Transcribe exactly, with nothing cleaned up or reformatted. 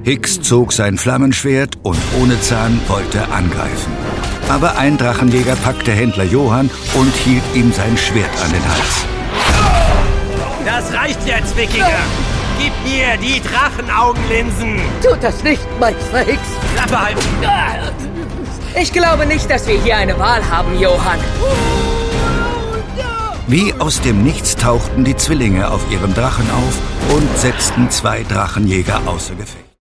Hicks zog sein Flammenschwert und ohne Zahn wollte angreifen. Aber ein Drachenjäger packte Händler Johann und hielt ihm sein Schwert an den Hals. Das reicht jetzt, Wikinger! Gib mir die Drachenaugenlinsen! Tut das nicht, Meister Hicks! Klappe halten! Ich glaube nicht, dass wir hier eine Wahl haben, Johann. Wie aus dem Nichts tauchten die Zwillinge auf ihrem Drachen auf und setzten zwei Drachenjäger außer Gefecht.